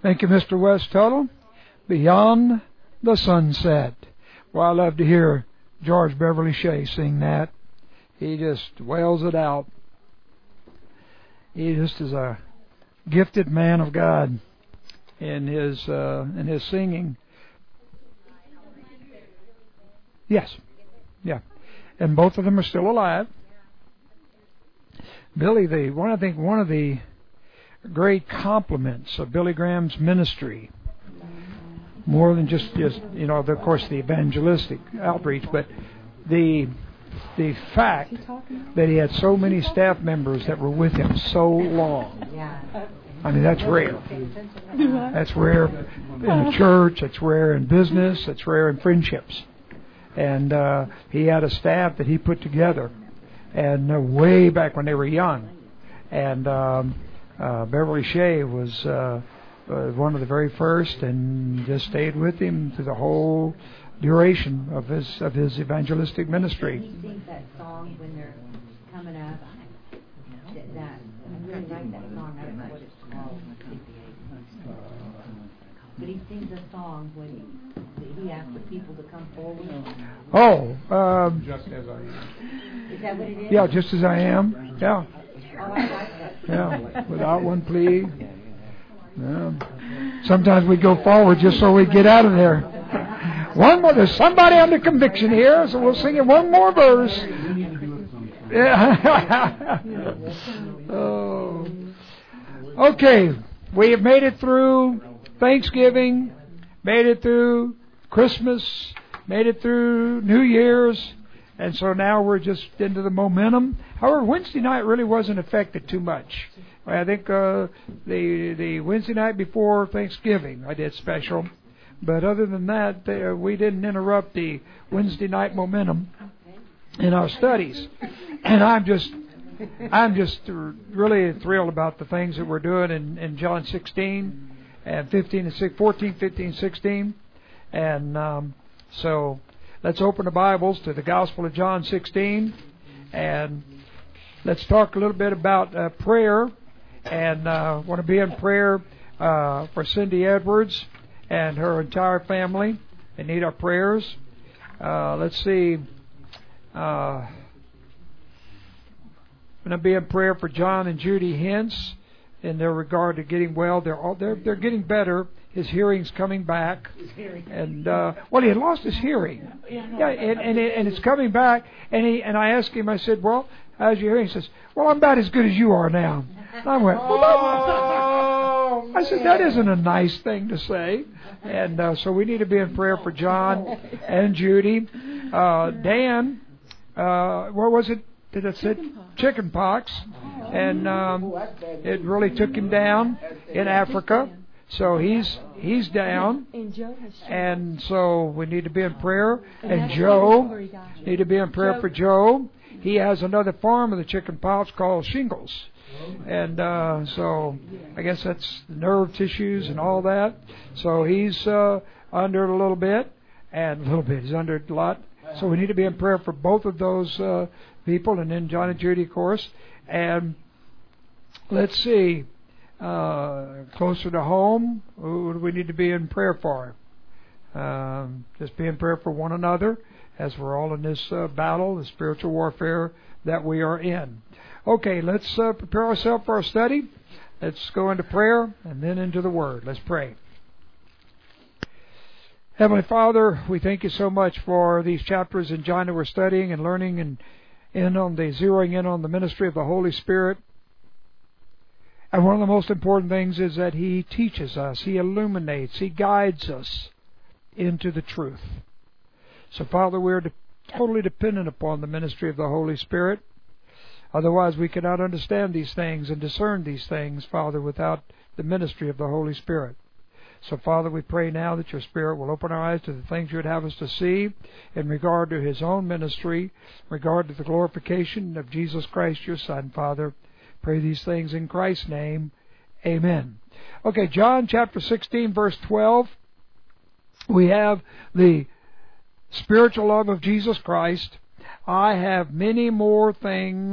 Thank you, Mr. West Tuttle. Beyond the Sunset. Well, I love to hear George Beverly Shea sing that. He just wails it out. He just is a gifted man of God in his singing. Yes, yeah, and both of them are still alive. Billy, I think one of the great compliments of Billy Graham's ministry, more than just of course the evangelistic outreach, but the fact that he had so many staff members that were with him so long. I mean, that's rare. That's rare in a church. It's rare in business. It's rare in friendships. And he had a staff that he put together, and way back when they were young. And Beverly Shea was one of the very first, and just stayed with him through the whole duration of his evangelistic ministry. He sings that song when they're coming up. I really like that song. I don't know what it's called. But he sings a song when he asks the people to come forward. Just as I am. Is that what it is? Yeah, just as I am. Yeah. Oh, I like that. Yeah, without one plea. Yeah. Sometimes we go forward just so we get out of there. One more. There's somebody under conviction here, so we'll sing it one more verse. Yeah. Oh. Okay, we have made it through Thanksgiving, made it through Christmas, made it through New Year's, and so now we're just into the momentum. However, Wednesday night really wasn't affected too much. I think the Wednesday night before Thanksgiving I did special, but other than that, we didn't interrupt the Wednesday night momentum in our studies. And I'm just really thrilled about the things that we're doing in John 16 and 14, 15, 16. And so let's open the Bibles to the Gospel of John 16, and let's talk a little bit about prayer. And I want to be in prayer for Cindy Edwards and her entire family. They need our prayers. Let's see. I'm going to be in prayer for John and Judy Hintz in their regard to getting well. They're getting better. His hearing's coming back, and he had lost his hearing. Yeah, and it's coming back. And I asked him. I said, "Well, how's your hearing?" He says, "Well, I'm about as good as you are now." And I went, I said, "That isn't a nice thing to say." And so we need to be in prayer for John and Judy. Dan, what was it? Did it say chicken pox? And it really took him down in Africa. So he's down, and so we need to be in prayer. And Joe, need to be in prayer for Joe. He has another form of the chicken pox called shingles, and so I guess that's nerve tissues and all that. So he's under a little bit, He's under a lot. So we need to be in prayer for both of those people, and then John and Judy, of course. And let's see. Closer to home, who do we need to be in prayer for? Just be in prayer for one another as we're all in this battle, the spiritual warfare that we are in. Okay, let's prepare ourselves for our study. Let's go into prayer and then into the Word. Let's pray. Heavenly Father, we thank you so much for these chapters in John that we're studying and learning, and zeroing in on the ministry of the Holy Spirit. And one of the most important things is that He teaches us, He illuminates, He guides us into the truth. So, Father, we are totally dependent upon the ministry of the Holy Spirit. Otherwise, we cannot understand these things and discern these things, Father, without the ministry of the Holy Spirit. So, Father, we pray now that your Spirit will open our eyes to the things you would have us to see in regard to His own ministry, in regard to the glorification of Jesus Christ, your Son, Father. Pray these things in Christ's name. Amen. Okay, John chapter 16, verse 12. We have the spiritual love of Jesus Christ. I have many more things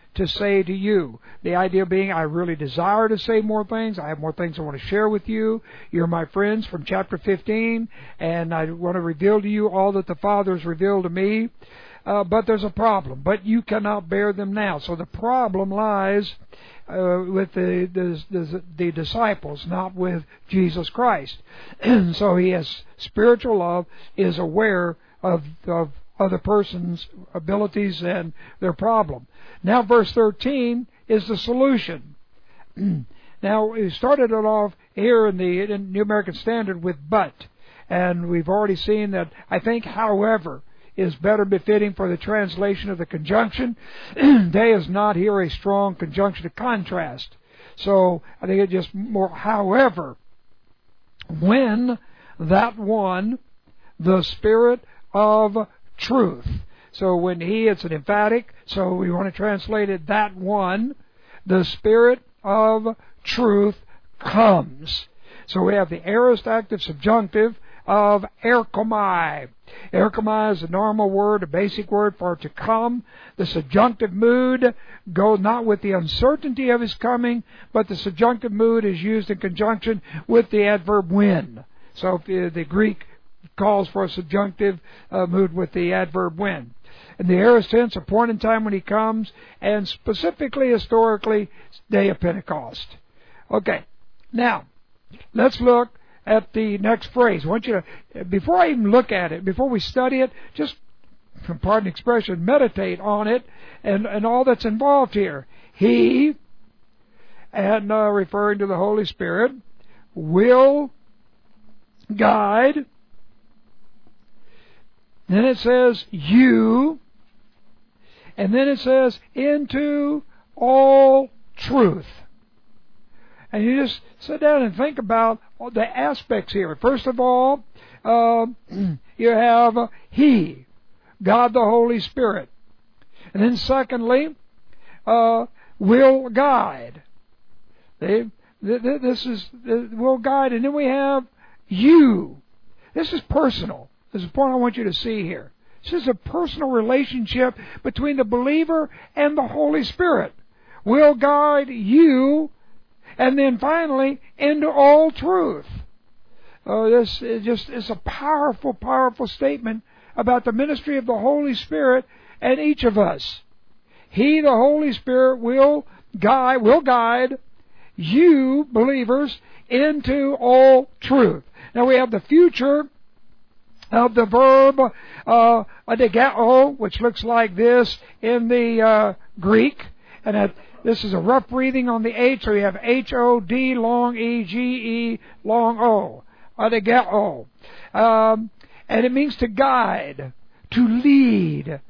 to say to you. The idea being, I really desire to say more things. I have more things I want to share with you. You're my friends from chapter 15, and I want to reveal to you all that the Father has revealed to me. But there's a problem. But you cannot bear them now. So the problem lies with the disciples, not with Jesus Christ. So he has spiritual love, is aware of other person's abilities and their problem. Now verse 13 is the solution. Now we started it off here in the New American Standard with but. And we've already seen that I think however is better befitting for the translation of the conjunction. They is not here a strong conjunction of contrast. So I think it's just more, however, when that one, the Spirit of truth. So when he, it's an emphatic, so we want to translate it, that one, the Spirit of truth comes. So we have the aorist active subjunctive of erchomai. Erchomai is a normal word, a basic word for to come. The subjunctive mood goes not with the uncertainty of his coming, but the subjunctive mood is used in conjunction with the adverb when. So if the Greek calls for a subjunctive mood with the adverb when. In the aorist tense, a point in time when he comes, and specifically, historically, day of Pentecost. Okay, now, let's look at the next phrase. I want you to, before I even look at it, before we study it, just, pardon the expression, meditate on it and all that's involved here. He, and referring to the Holy Spirit, will guide. Then it says you, and then it says into all truth. And you just sit down and think about the aspects here. First of all, you have He, God the Holy Spirit. And then secondly, will guide. This is will guide. And then we have you. This is personal. This is the point I want you to see here. This is a personal relationship between the believer and the Holy Spirit. Will guide you. And then finally, into all truth. This is a powerful, powerful statement about the ministry of the Holy Spirit and each of us. He, the Holy Spirit, will guide you, believers, into all truth. Now we have the future of the verb adegao, which looks like this in the Greek, and this is a rough breathing on the H, so you have H-O-D, long E, G-E, long O. Adegao. And it means to guide, to lead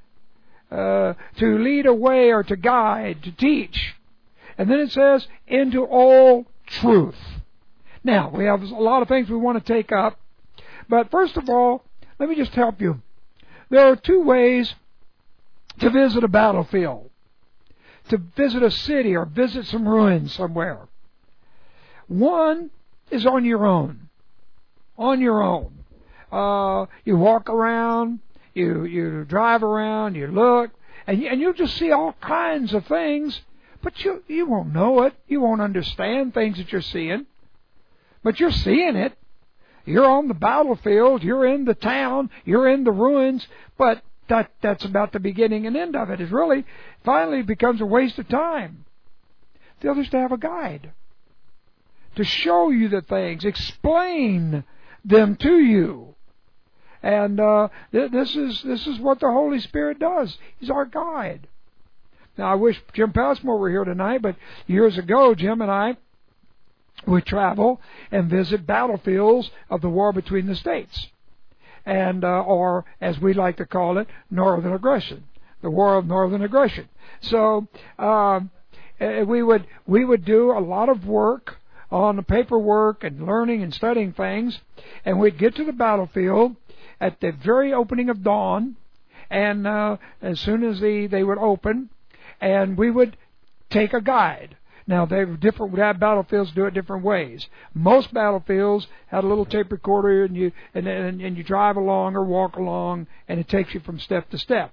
away or to guide, to teach. And then it says, into all truth. Now, we have a lot of things we want to take up. But first of all, let me just help you. There are two ways to visit a battlefield. To visit a city or visit some ruins somewhere. One is on your own. On your own. You walk around, you drive around, you look, and you'll just see all kinds of things, but you won't know it. You won't understand things that you're seeing. But you're seeing it. You're on the battlefield, you're in the town, you're in the ruins, but that's about the beginning and end of it. It really finally becomes a waste of time. The other is to have a guide. To show you the things, explain them to you. And this is what the Holy Spirit does. He's our guide. Now I wish Jim Passmore were here tonight, but years ago Jim and I would travel and visit battlefields of the war between the states. And or as we like to call it, northern aggression, the war of northern aggression. So we would do a lot of work on the paperwork and learning and studying things, and we'd get to the battlefield at the very opening of dawn, and as soon as they would open, and we would take a guide. Now, they were different. Battlefields do it different ways. Most battlefields had a little tape recorder, and you drive along or walk along, and it takes you from step to step.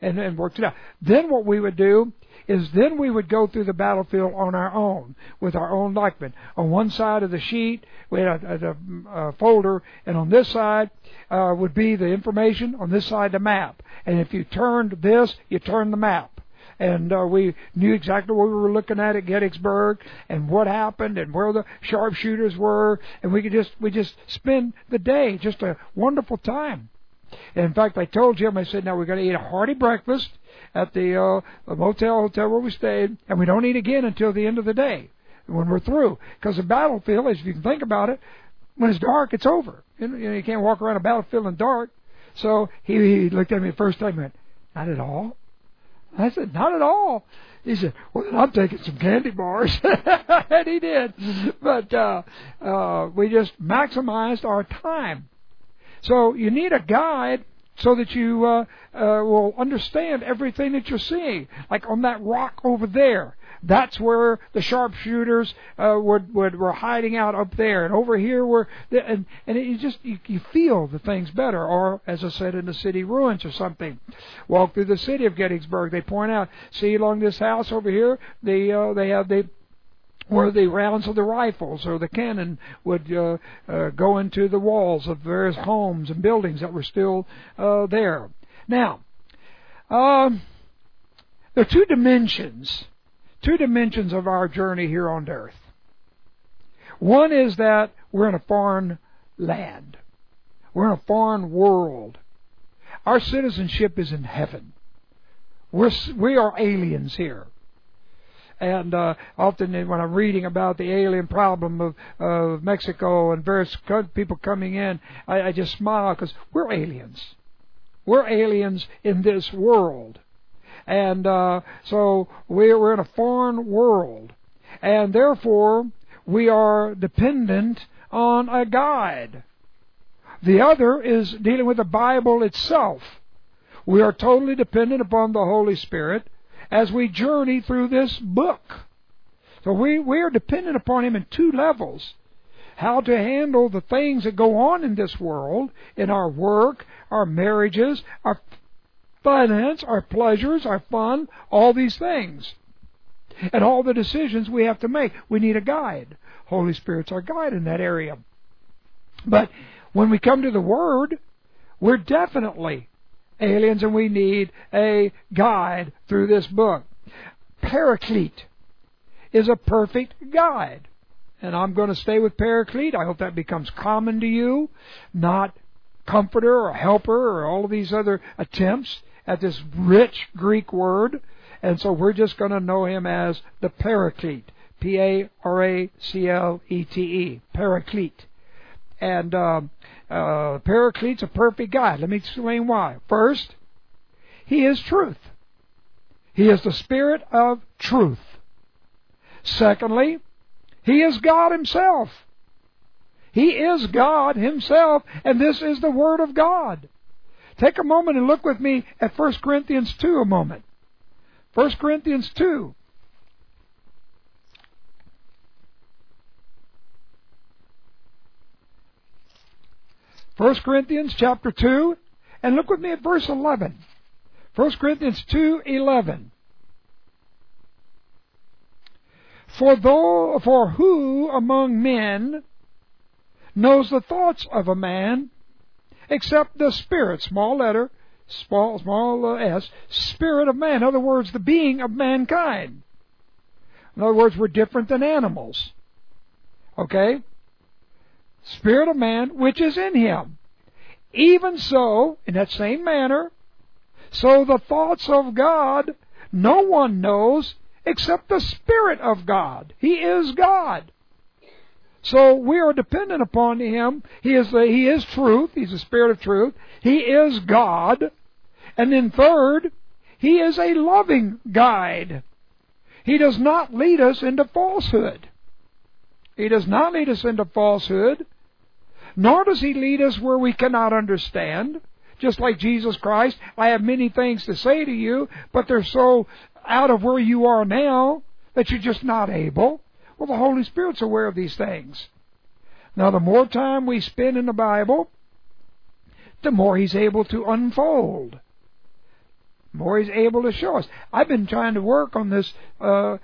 and worked it out. Then what we would do is then we would go through the battlefield on our own, with our own document. On one side of the sheet, we had a folder, and on this side would be the information, on this side the map. And if you turned this, you turned the map. And we knew exactly what we were looking at Gettysburg, and what happened, and where the sharpshooters were, and we just spend the day, just a wonderful time. And in fact, I told Jim, I said, now we're going to eat a hearty breakfast at the hotel where we stayed, and we don't eat again until the end of the day when we're through. Because the battlefield, if you can think about it, when it's dark, it's over. You can't walk around a battlefield in the dark. So he looked at me the first time and went, not at all? I said, not at all. He said, well, then I'm taking some candy bars. And he did. But we just maximized our time. So you need a guide so that you will understand everything that you're seeing. Like on that rock over there, that's where the sharpshooters were hiding out up there, and over here and you feel the things better. Or as I said, in the city ruins or something, walk through the city of Gettysburg. They point out, see along this house over here, they have where the rounds of the rifles or the cannon would go into the walls of various homes and buildings that were still there. Now, there are two dimensions of our journey here on earth. One is that we're in a foreign land. We're in a foreign world. Our citizenship is in heaven. We are aliens here. And often when I'm reading about the alien problem of Mexico and various people coming in, I just smile because we're aliens. We're aliens in this world. And so we're in a foreign world. And therefore, we are dependent on a guide. The other is dealing with the Bible itself. We are totally dependent upon the Holy Spirit as we journey through this book. So we are dependent upon Him in two levels. How to handle the things that go on in this world, in our work, our marriages, our finance, our pleasures, our fun, all these things. And all the decisions we have to make. We need a guide. Holy Spirit's our guide in that area. But when we come to the Word, we're definitely aliens, and we need a guide through this book. Paraclete is a perfect guide. And I'm going to stay with Paraclete. I hope that becomes common to you, not comforter or helper or all of these other attempts at this rich Greek word. And so we're just going to know him as the Paraclete. Paraclete. Paraclete. And Paraclete's a perfect guide. Let me explain why. First, he is truth. He is the Spirit of truth. Secondly, he is God Himself. He is God Himself, and this is the Word of God. Take a moment and look with me at 1 Corinthians 2 a moment. 1 Corinthians 2. 1 Corinthians chapter 2, and look with me at verse 11. 1 Corinthians 2:11. For who among men knows the thoughts of a man, except the Spirit, small letter, small s, Spirit of man. In other words, the being of mankind. In other words, we're different than animals. Okay? Spirit of man, which is in him. Even so, in that same manner, so the thoughts of God no one knows except the Spirit of God. He is God. So we are dependent upon Him. He is truth. He's the Spirit of truth. He is God. And then third, He is a loving guide. He does not lead us into falsehood. He does not lead us into falsehood, nor does He lead us where we cannot understand. Just like Jesus Christ, I have many things to say to you, but they're so out of where you are now that you're just not able. Well, the Holy Spirit's aware of these things. Now, the more time we spend in the Bible, the more He's able to unfold the more He's able to show us. I've been trying to work on this class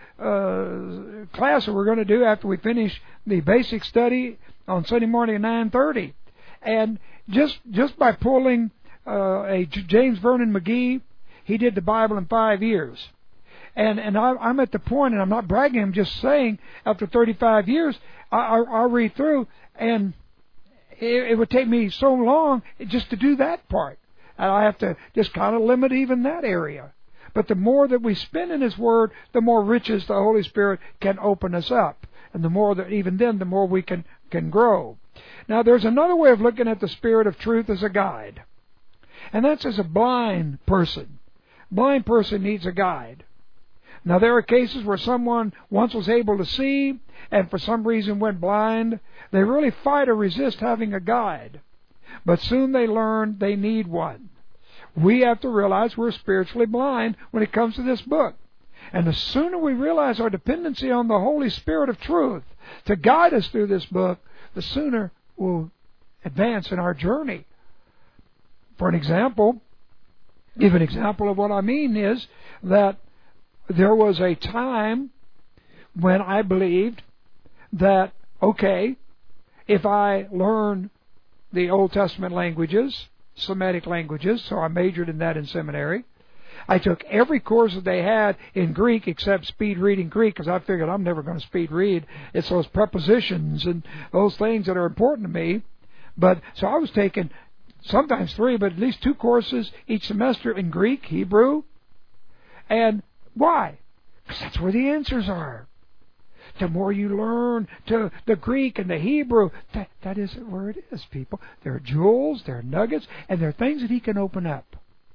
that we're going to do after we finish the basic study on Sunday morning at 9:30. And just by pulling a James Vernon McGee, he did the Bible in 5 years. And I'm at the point, and I'm not bragging, I'm just saying, after 35 years, I'll read through, and it would take me so long just to do that part. And I have to just kind of limit even that area. But the more that we spend in His Word, the more riches the Holy Spirit can open us up. And the more that, even then, the more we can grow. Now, there's another way of looking at the Spirit of truth as a guide. And that's as a blind person. Blind person needs a guide. Now, there are cases where someone once was able to see and for some reason went blind. They really fight or resist having a guide. But soon they learn they need one. We have to realize we're spiritually blind when it comes to this book. And the sooner we realize our dependency on the Holy Spirit of truth to guide us through this book, the sooner we'll advance in our journey. For an example, give an example of what I mean is that there was a time when I believed that, okay, if I learn the Old Testament languages, Semitic languages, so I majored in that in seminary. I took every course that they had in Greek except speed reading Greek, because I figured I'm never going to speed read. It's those prepositions and those things that are important to me. But so I was taking sometimes 3, but at least 2 courses each semester in Greek, Hebrew. And why? Because that's where the answers are. The more you learn to the Greek and the Hebrew, that isn't where it is, people. There are jewels, there are nuggets, and there are things that He can open up.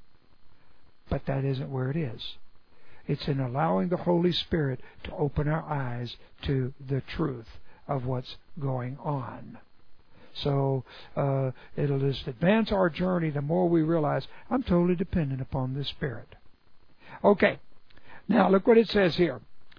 But that isn't where it is. It's in allowing the Holy Spirit to open our eyes to the truth of what's going on. So it'll just advance our journey the more we realize I'm totally dependent upon the Spirit. Okay, now look what it says here.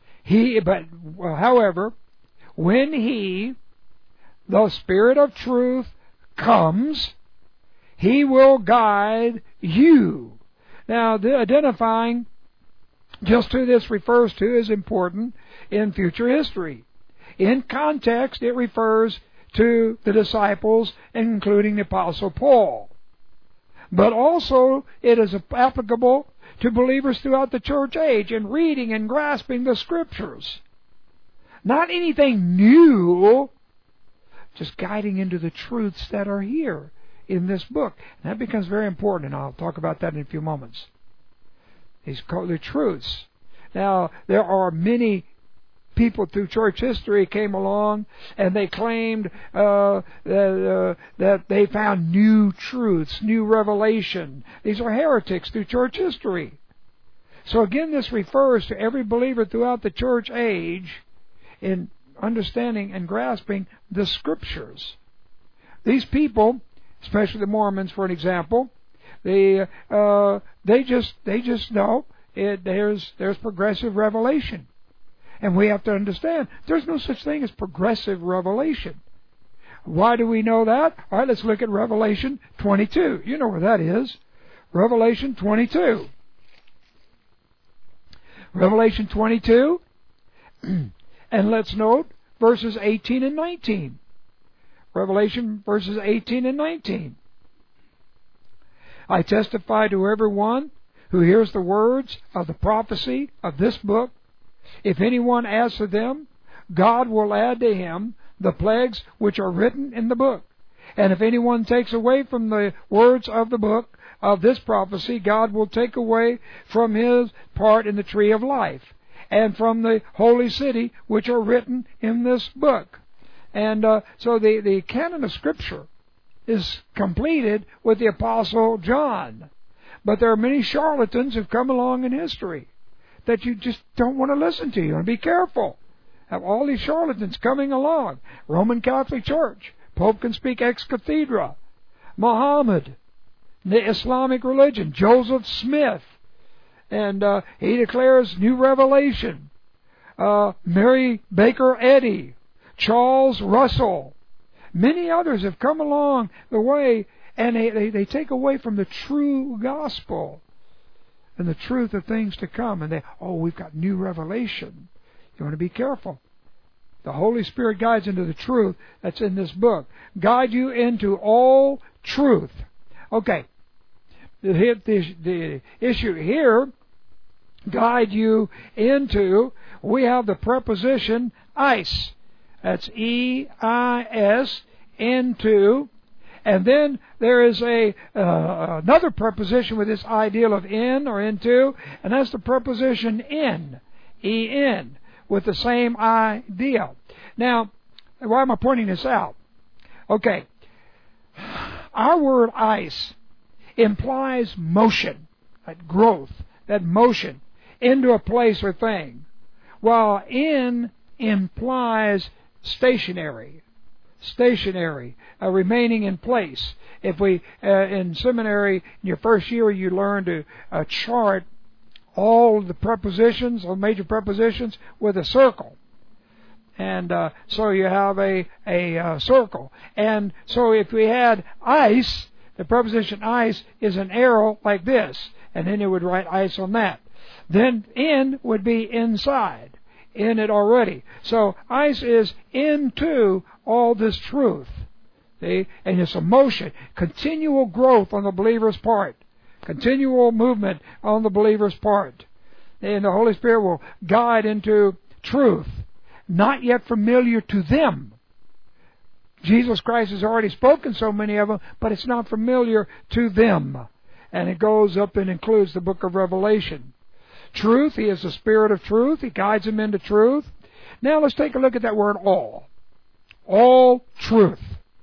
However, when He, the Spirit of truth, comes, He will guide you. Now, identifying just who this refers to is important in future history. In context, it refers to the disciples, including the Apostle Paul. But also, it is applicable to believers throughout the church age in reading and grasping the Scriptures. Not anything new, just guiding into the truths that are here in this book. And that becomes very important, and I'll talk about that in a few moments. These are the truths. Now, there are many people through church history came along and they claimed that they found new truths, new revelation. These are heretics through church history. So again, this refers to every believer throughout the church age in understanding and grasping the Scriptures. These people, especially the Mormons, for an example, they just know there's progressive revelation. And we have to understand there's no such thing as progressive revelation. Why do we know that? All right, let's look at Revelation 22. You know where that is. Revelation 22. Revelation 22. And let's note verses 18 and 19. Revelation verses 18 and 19. I testify to everyone who hears the words of the prophecy of this book. If anyone adds to them, God will add to him the plagues which are written in the book. And if anyone takes away from the words of the book of this prophecy, God will take away from his part in the tree of life, and from the holy city which are written in this book. And so the canon of Scripture is completed with the Apostle John. But there are many charlatans who've come along in history that you just don't want to listen to. You want to be careful. Have all these charlatans coming along. Roman Catholic Church. Pope can speak ex cathedra. Muhammad. The Islamic religion. Joseph Smith. And he declares new revelation. Mary Baker Eddy. Charles Russell. Many others have come along the way, and they take away from the true gospel. and the truth of things to come. And we've got new revelation. You want to be careful. The Holy Spirit guides into the truth that's in this book. Guide you into all truth. Okay. The issue here, guide you into, we have the preposition eis. That's E-I-S, into. And then there is another preposition with this ideal of in or into, and that's the preposition in, E-N, with the same idea. Now, why am I pointing this out? Okay, our word eis implies motion, that growth, that motion into a place or thing, while in implies stationary, remaining in place. If we, in seminary, in your first year, you learn to chart all the prepositions, all major prepositions, with a circle. And so you have a circle. And so if we had eis, the preposition eis is an arrow like this, and then you would write eis on that. Then in would be inside, in it already. So eis is into all this truth. See? And it's a motion, continual growth on the believer's part, continual movement on the believer's part. And the Holy Spirit will guide into truth, not yet familiar to them. Jesus Christ has already spoken so many of them, but it's not familiar to them. And it goes up and includes the book of Revelation. Truth, He is the Spirit of truth. He guides them into truth. Now let's take a look at that word all. All truth.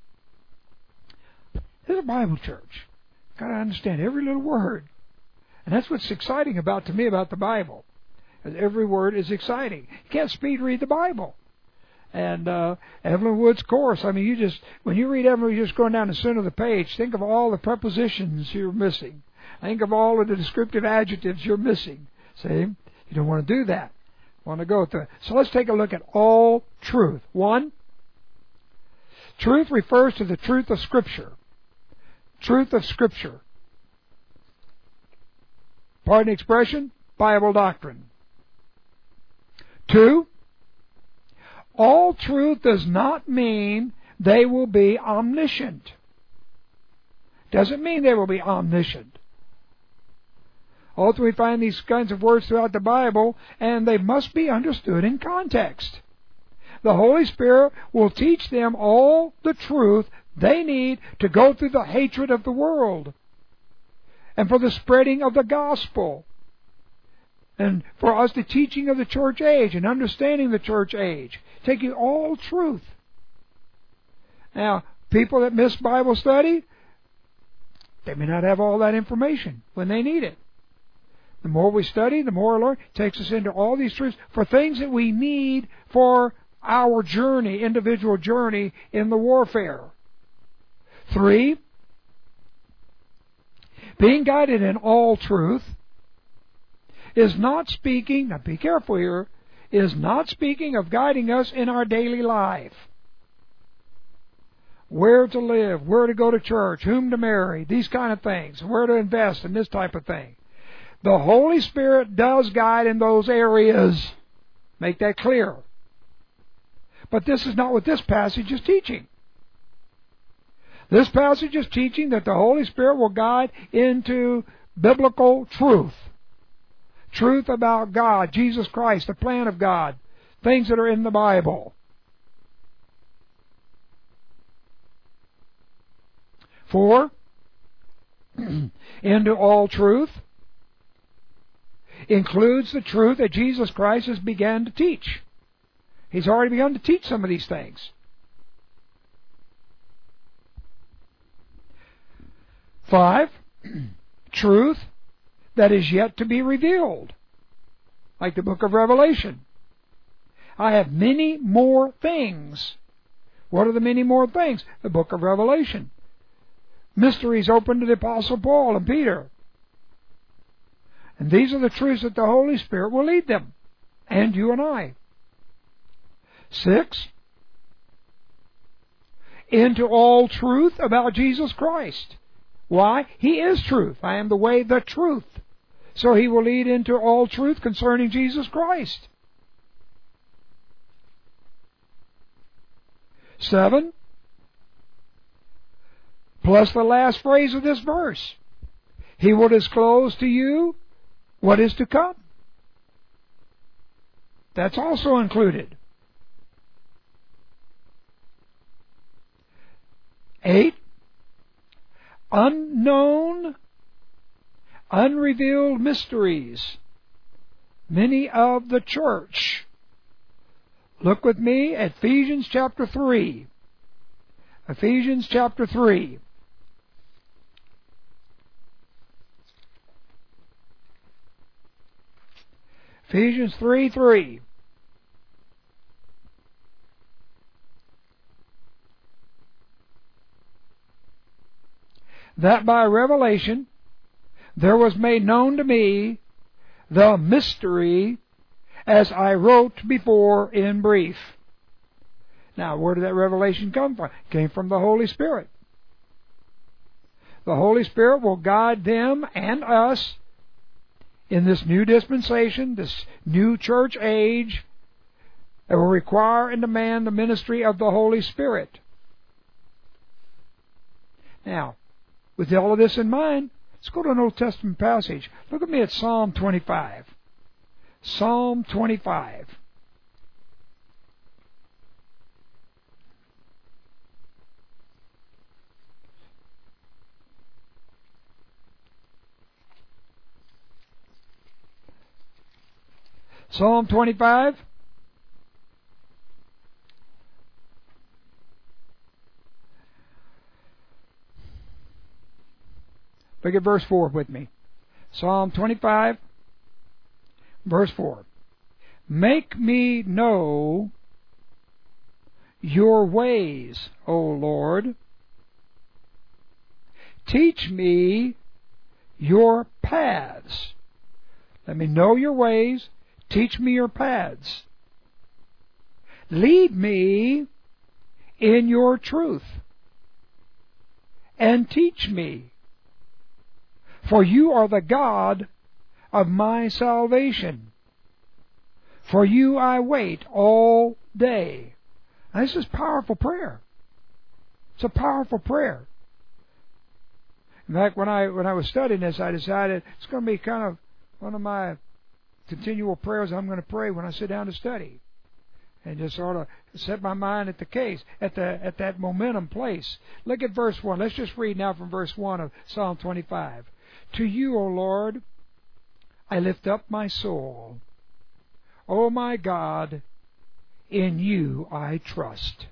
This is a Bible church. Got to understand every little word. And that's what's exciting to me about the Bible. Every word is exciting. You can't speed read the Bible. And Evelyn Wood's course, I mean, when you read Evelyn, you're just going down the center of the page. Think of all the prepositions you're missing. Think of all of the descriptive adjectives you're missing. See? You don't want to do that. You want to go through it. So let's take a look at all truth. 1, truth refers to the truth of Scripture. Truth of Scripture. Pardon the expression? Bible doctrine. 2, all truth does not mean they will be omniscient. Doesn't mean they will be omniscient. Also, we find these kinds of words throughout the Bible, and they must be understood in context. The Holy Spirit will teach them all the truth they need to go through the hatred of the world, and for the spreading of the gospel, and for us the teaching of the church age and understanding the church age. Taking all truth. Now, people that miss Bible study, they may not have all that information when they need it. The more we study, the more we learn. It takes us into all these truths for things that we need for our journey, individual journey in the warfare. 3, being guided in all truth is not speaking, now be careful here, is not speaking of guiding us in our daily life. Where to live, where to go to church, whom to marry, these kind of things, where to invest in this type of thing. The Holy Spirit does guide in those areas. Make that clear. But this is not what this passage is teaching. This passage is teaching that the Holy Spirit will guide into biblical truth. Truth about God, Jesus Christ, the plan of God, things that are in the Bible. 4, into all truth includes the truth that Jesus Christ has begun to teach. He's already begun to teach some of these things. 5, truth that is yet to be revealed, like the book of Revelation. I have many more things. What are the many more things? The book of Revelation. Mysteries open to the Apostle Paul and Peter. And these are the truths that the Holy Spirit will lead them, and you and I. 6, into all truth about Jesus Christ. Why? He is truth. I am the way, the truth. So He will lead into all truth concerning Jesus Christ. 7, plus the last phrase of this verse. He will disclose to you what is to come. That's also included. 8, unknown, unrevealed mysteries, many of the church. Look with me at Ephesians chapter 3. Ephesians chapter 3. Ephesians 3:3. That by revelation there was made known to me the mystery, as I wrote before in brief. Now, where did that revelation come from? It came from the Holy Spirit. The Holy Spirit will guide them and us in this new dispensation, this new church age, that will require and demand the ministry of the Holy Spirit. Now, with all of this in mind, let's go to an Old Testament passage. Look at me at Psalm 25. Psalm 25. Psalm 25. Look at verse 4 with me. Psalm 25, verse 4. Make me know your ways, O Lord. Teach me your paths. Let me know your ways. Teach me your paths. Lead me in your truth, and teach me. For you are the God of my salvation. For you I wait all day. Now, this is powerful prayer. It's a powerful prayer. In fact, when I was studying this, I decided it's going to be kind of one of my continual prayers I'm going to pray when I sit down to study, and just sort of set my mind at the case, at that momentum place. Look at verse 1. Let's just read now from verse 1 of Psalm 25. To you, O Lord, I lift up my soul. O my God, in you I trust.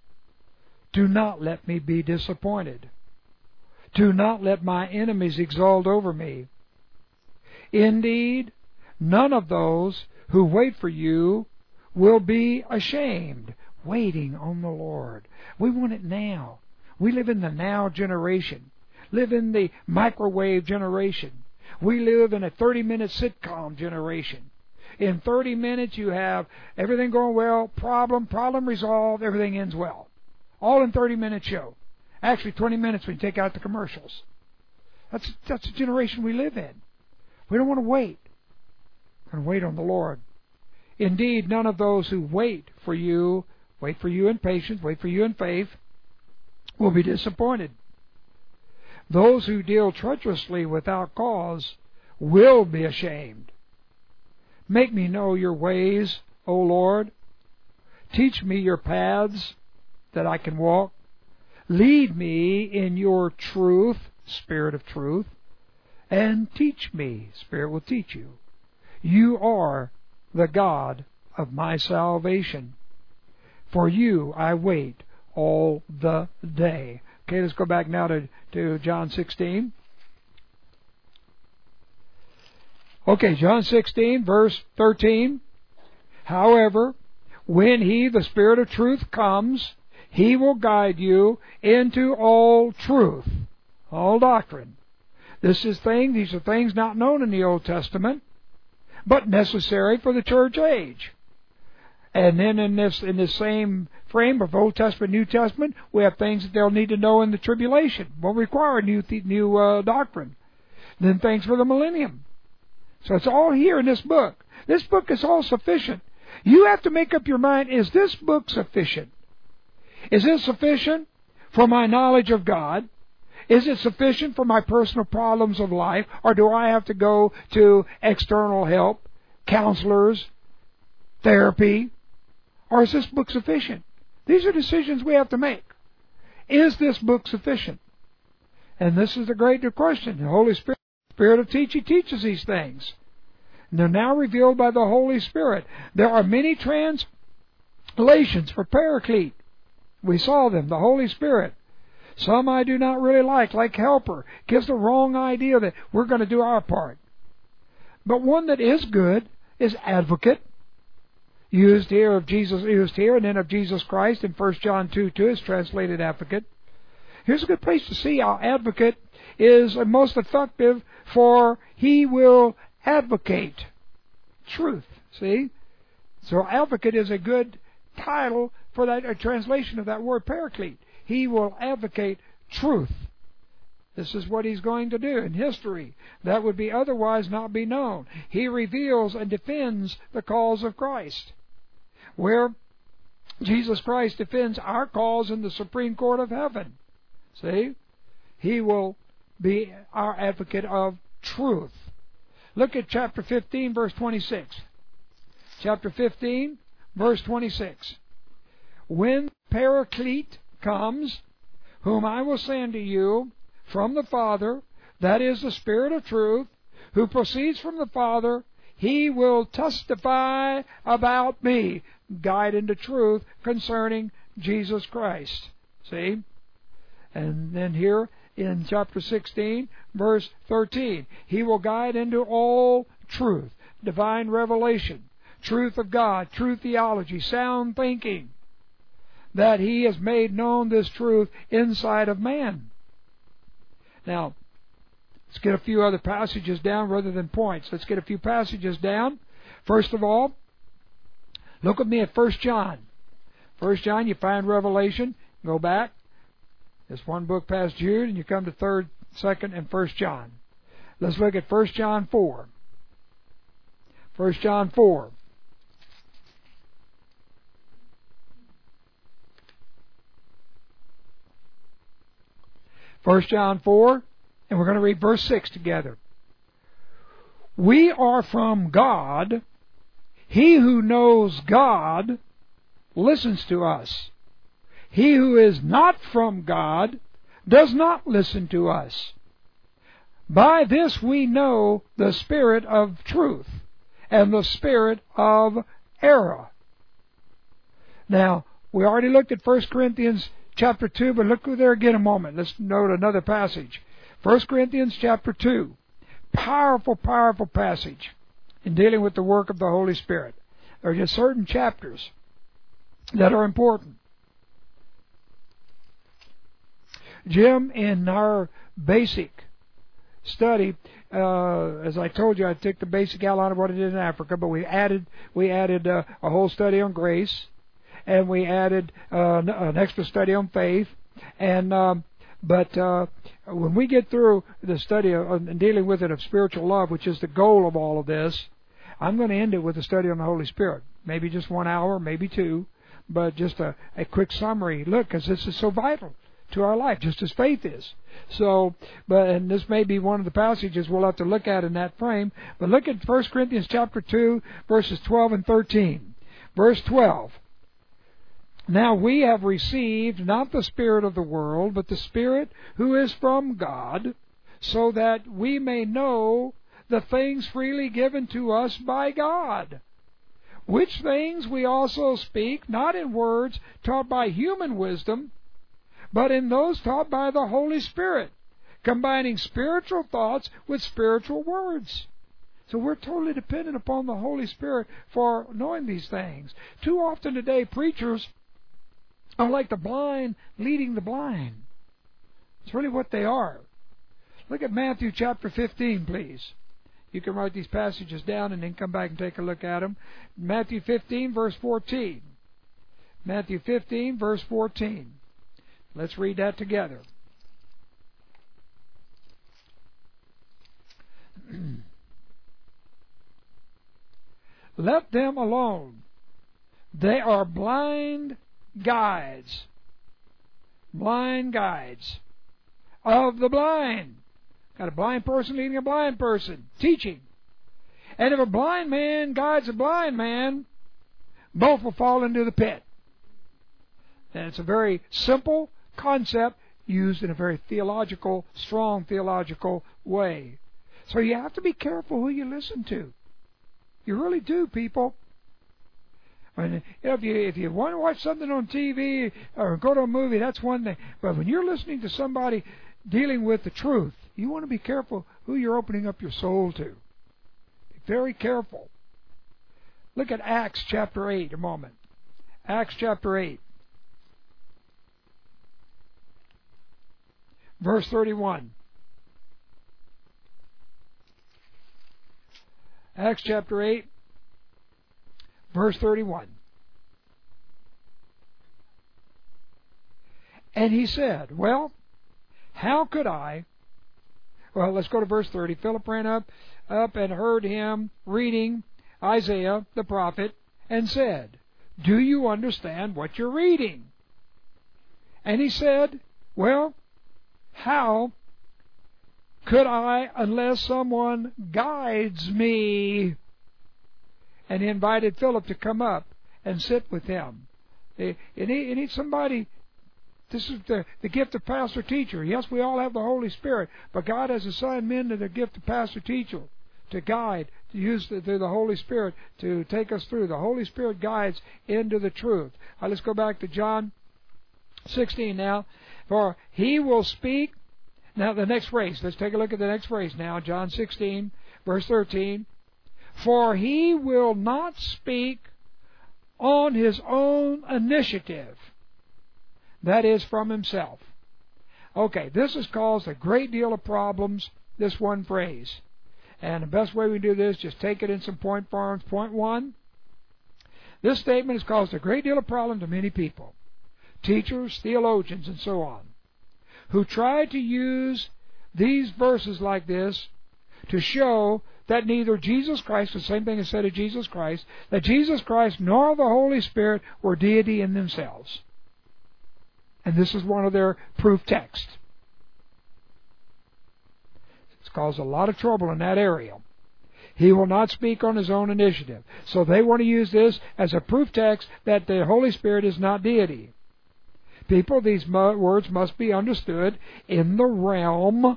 Do not let me be disappointed. Do not let my enemies exult over me. Indeed, none of those who wait for you will be ashamed. Waiting on the Lord. We want it now. We live in the now generation. Live in the microwave generation. We live in a 30-minute sitcom generation. In 30 minutes you have everything going well, problem resolved, everything ends well. All in 30-minute show. Actually 20 minutes when you take out the commercials. That's the generation we live in. We don't want to wait. And wait on the Lord. Indeed, none of those who wait for you in patience, wait for you in faith, will be disappointed. Those who deal treacherously without cause will be ashamed. Make me know your ways, O Lord. Teach me your paths that I can walk. Lead me in your truth, Spirit of truth, and teach me. Spirit will teach you. You are the God of my salvation. For you I wait all the day. Okay, let's go back now to John 16. Okay, John 16, verse 13. However, when He, the Spirit of truth, comes, He will guide you into all truth, all doctrine. These are things not known in the Old Testament, but necessary for the church age. And then in this same frame of Old Testament, New Testament, we have things that they'll need to know in the tribulation. Will require new doctrine. Then things for the millennium. So it's all here in this book. This book is all sufficient. You have to make up your mind, is this book sufficient? Is it sufficient for my knowledge of God? Is it sufficient for my personal problems of life? Or do I have to go to external help, counselors, therapy? Or is this book sufficient? These are decisions we have to make. Is this book sufficient? And this is the great question. The Holy Spirit of teaching teaches these things. And they're now revealed by the Holy Spirit. There are many translations for Paraclete. We saw them, the Holy Spirit. Some I do not really like Helper. Gives the wrong idea that we're going to do our part. But one that is good is Advocate. Used here and then of Jesus Christ in 1 John 2:2 is translated Advocate. Here's a good place to see how Advocate is most effective, for he will advocate truth. See? So Advocate is a good title for that, a translation of that word Paraclete. He will advocate truth. This is what he's going to do in history that would be otherwise not be known. He reveals and defends the cause of Christ. Where Jesus Christ defends our cause in the Supreme Court of Heaven. See? He will be our advocate of truth. Look at chapter 15, verse 26. Chapter 15, verse 26. When Paraclete comes, whom I will send to you from the Father, that is the Spirit of truth, who proceeds from the Father, he will testify about me, guide into truth concerning Jesus Christ. See? And then here in chapter 16, verse 13, he will guide into all truth, divine revelation, truth of God, true theology, sound thinking, that he has made known this truth inside of man. Now, let's get a few other passages down rather than points. Let's get a few passages down. First of all, look with me at 1 John. 1 John, you find Revelation, go back. It's one book past Jude, and you come to 3rd, 2nd, and 1 John. Let's look at 1 John 4. 1 John 4. First John 4, and we're going to read verse 6 together. We are from God. He who knows God listens to us. He who is not from God does not listen to us. By this we know the spirit of truth and the spirit of error. Now, we already looked at 1 Corinthians chapter 2, but look there again a moment. Let's note another passage. 1 Corinthians chapter 2. Powerful, powerful passage in dealing with the work of the Holy Spirit. There are just certain chapters that are important. Jim, in our basic study, as I told you, I took the basic outline of what it is in Africa, but we added a whole study on grace, and we added an extra study on faith. And but when we get through the study and dealing with it of spiritual love, which is the goal of all of this, I'm going to end it with a study on the Holy Spirit. Maybe just 1 hour, maybe 2, but just a quick summary. Look, because this is so vital to our life, just as faith is. So, and this may be one of the passages we'll have to look at in that frame. But look at 1 Corinthians chapter 2, verses 12 and 13. Verse 12. Now we have received not the spirit of the world, but the Spirit who is from God, so that we may know the things freely given to us by God. Which things we also speak, not in words taught by human wisdom, but in those taught by the Holy Spirit, combining spiritual thoughts with spiritual words. So we're totally dependent upon the Holy Spirit for knowing these things. Too often today, preachers are like the blind leading the blind. It's really what they are. Look at Matthew chapter 15, please. You can write these passages down and then come back and take a look at them. Matthew 15, verse 14. Matthew 15, verse 14. Let's read that together. Let them alone. They are blind guides. Blind guides of the blind. Got a blind person leading a blind person, teaching. And if a blind man guides a blind man, both will fall into the pit. And it's a very simple concept used in a very theological, strong theological way. So you have to be careful who you listen to. You really do, people. I mean, if you want to watch something on TV or go to a movie, that's one thing. But when you're listening to somebody dealing with the truth, you want to be careful who you're opening up your soul to. Be very careful. Look at Acts chapter 8 a moment. Acts chapter 8. Verse 31. Acts chapter 8, verse 31. And he said, well, how could I... Well, let's go to verse 30. Philip ran up and heard him reading Isaiah the prophet and said, do you understand what you're reading? And he said, well, how could I unless someone guides me? And he invited Philip to come up and sit with him. He needs somebody. This is the gift of pastor-teacher. Yes, we all have the Holy Spirit, but God has assigned men to the gift of pastor-teacher, to guide, to use the Holy Spirit to take us through. The Holy Spirit guides into the truth. All right, let's go back to John 16 now. For he will speak. Now the next phrase. Let's take a look at the next phrase now. John 16, verse 13. For he will not speak on his own initiative. That is, from himself. Okay, this has caused a great deal of problems, this one phrase. And the best way we do this, just take it in some point forms. Point one, this statement has caused a great deal of problem to many people, teachers, theologians, and so on, who try to use these verses like this to show that neither Jesus Christ, the same thing is said of Jesus Christ, that Jesus Christ nor the Holy Spirit were deity in themselves. And this is one of their proof texts. It's caused a lot of trouble in that area. He will not speak on his own initiative. So they want to use this as a proof text that the Holy Spirit is not deity. People, these words must be understood in the realm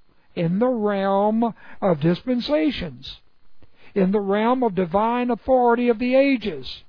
of dispensations, in the realm of divine authority of the ages,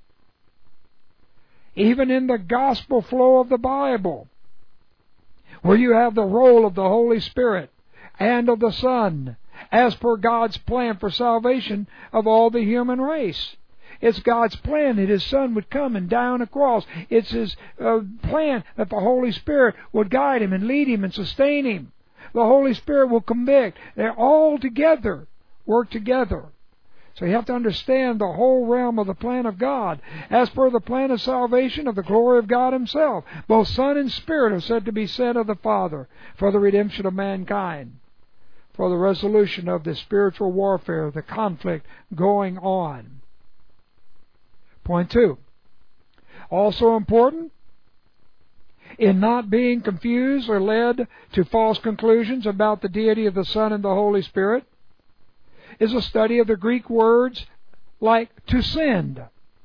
even in the gospel flow of the Bible, where you have the role of the Holy Spirit and of the Son as per God's plan for salvation of all the human race. It's God's plan that His Son would come and die on a cross. It's His plan that the Holy Spirit would guide Him and lead Him and sustain Him. The Holy Spirit will convict. They all together work together. So you have to understand the whole realm of the plan of God. As per the plan of salvation of the glory of God Himself, both Son and Spirit are said to be sent of the Father for the redemption of mankind, for the resolution of the spiritual warfare, the conflict going on. Point 2. Also important, in not being confused or led to false conclusions about the deity of the Son and the Holy Spirit, is a study of the Greek words like to send.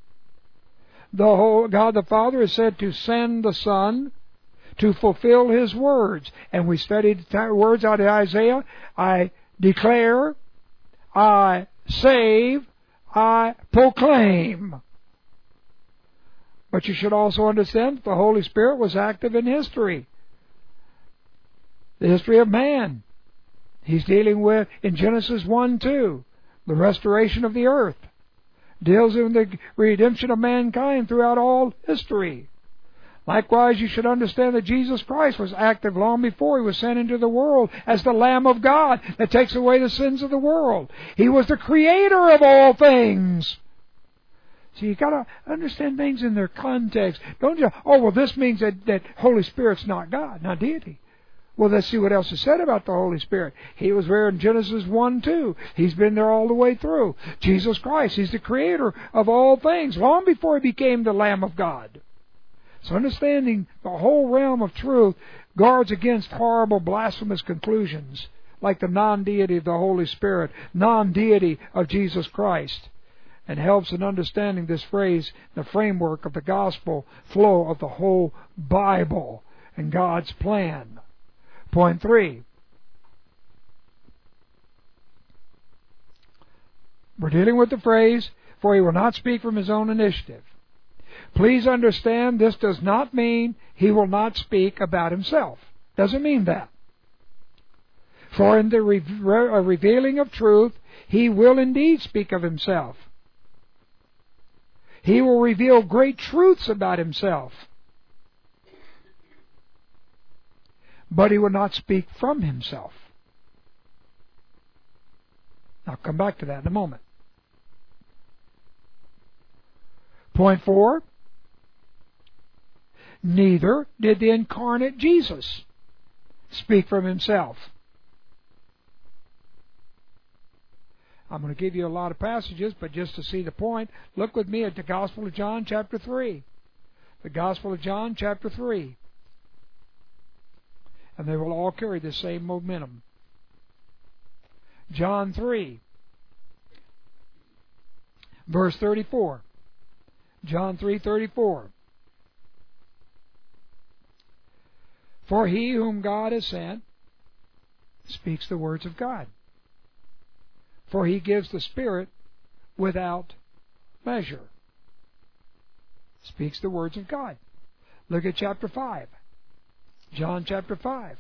God the Father is said to send the Son to fulfill His words. And we studied the words out of Isaiah. I declare, I save, I proclaim. But you should also understand that the Holy Spirit was active in history. The history of man. He's dealing with, in Genesis 1-2, the restoration of the earth. Deals in the redemption of mankind throughout all history. Likewise, you should understand that Jesus Christ was active long before He was sent into the world as the Lamb of God that takes away the sins of the world. He was the Creator of all things. So you got to understand things in their context. Don't just, this means that Holy Spirit's not God, not deity. Well, let's see what else is said about the Holy Spirit. He was there in Genesis 1-2. He's been there all the way through. Jesus Christ, He's the creator of all things, long before He became the Lamb of God. So understanding the whole realm of truth guards against horrible, blasphemous conclusions, like the non-deity of the Holy Spirit, non-deity of Jesus Christ, and helps in understanding this phrase, the framework of the gospel flow of the whole Bible and God's plan. Point 3. We're dealing with the phrase, for He will not speak from His own initiative. Please understand, this does not mean He will not speak about Himself. Doesn't mean that. For in the revealing of truth, He will indeed speak of Himself. He will reveal great truths about Himself. But He will not speak from Himself. I'll come back to that in a moment. Point 4. Neither did the incarnate Jesus speak from Himself. I'm going to give you a lot of passages, but just to see the point, look with me at the Gospel of John, chapter 3. The Gospel of John, chapter 3. And they will all carry the same momentum. John 3, verse 34. John 3:34. For He whom God has sent speaks the words of God. For He gives the Spirit without measure. Speaks the words of God. Look at chapter 5. John chapter 5.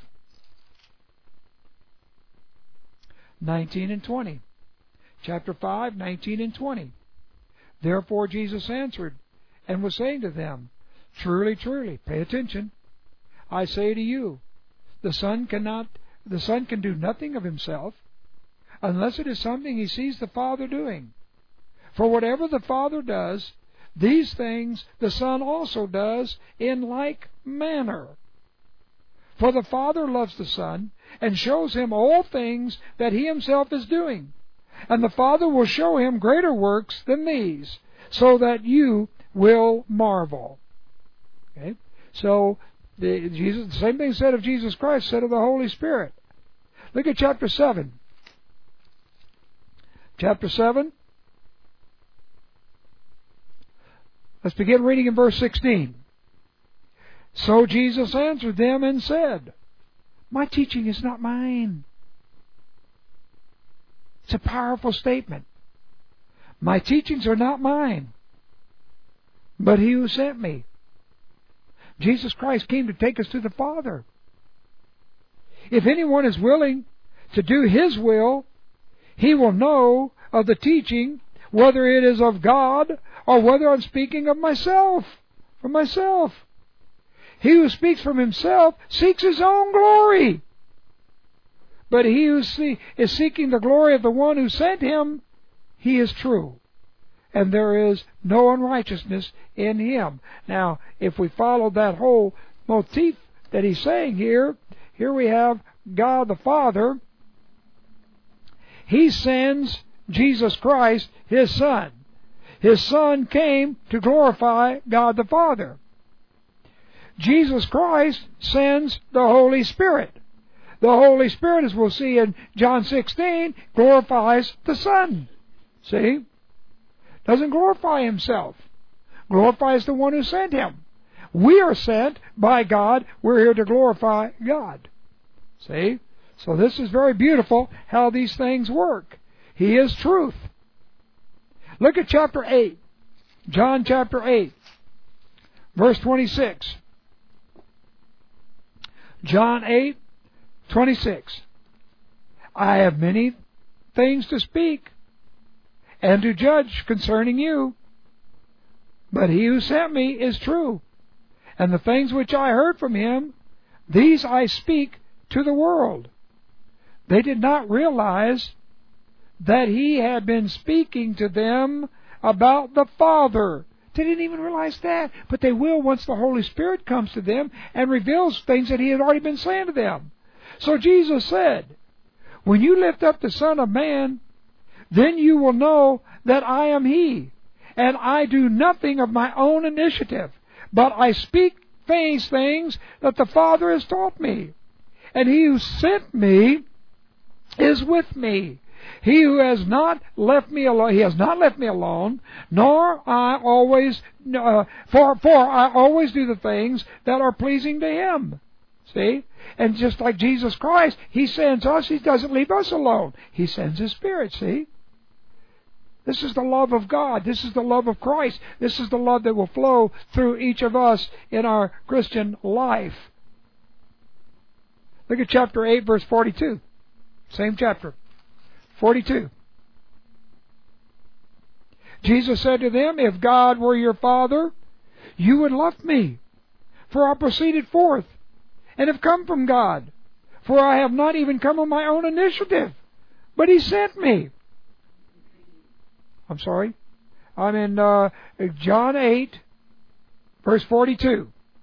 19 and 20. Chapter 5, 19 and 20. Therefore Jesus answered and was saying to them, Truly, truly, pay attention, I say to you, the Son can do nothing of Himself, unless it is something He sees the Father doing. For whatever the Father does, these things the Son also does in like manner. For the Father loves the Son, and shows Him all things that He Himself is doing. And the Father will show Him greater works than these, so that you will marvel. Okay? So, the same thing said of Jesus Christ, said of the Holy Spirit. Look at chapter 7. Chapter 7. Let's begin reading in verse 16. So Jesus answered them and said, My teaching is not mine. It's a powerful statement. My teachings are not mine, but He who sent me. Jesus Christ came to take us to the Father. If anyone is willing to do His will, he will know of the teaching, whether it is of God or whether I'm speaking of myself, from myself. He who speaks from himself seeks his own glory. But he who is seeking the glory of the one who sent him, he is true. And there is no unrighteousness in him. Now, if we follow that whole motif that he's saying here we have God the Father. He sends Jesus Christ, His Son. His Son came to glorify God the Father. Jesus Christ sends the Holy Spirit. The Holy Spirit, as we'll see in John 16, glorifies the Son. See? Doesn't glorify Himself. Glorifies the one who sent Him. We are sent by God. We're here to glorify God. See? So this is very beautiful how these things work. He is truth. Look at chapter 8. John chapter 8. Verse 26. John 8, 26. I have many things to speak and to judge concerning you, but He who sent me is true, and the things which I heard from Him, these I speak to the world. They did not realize that He had been speaking to them about the Father. They didn't even realize that, but they will once the Holy Spirit comes to them and reveals things that He had already been saying to them. So Jesus said, when you lift up the Son of Man, then you will know that I am He, and I do nothing of my own initiative, but I speak these things that the Father has taught me. And He who sent me is with me. He who has not left me alone, He has not left me alone, nor I always, for I always do the things that are pleasing to Him. See? And just like Jesus Christ, He sends us, He doesn't leave us alone. He sends His Spirit, see? This is the love of God. This is the love of Christ. This is the love that will flow through each of us in our Christian life. Look at chapter 8, verse 42. Same chapter. 42. Jesus said to them, if God were your Father, you would love me, for I proceeded forth and have come from God. For I have not even come on my own initiative, but He sent me. I'm sorry. I'm in John 8, verse 42.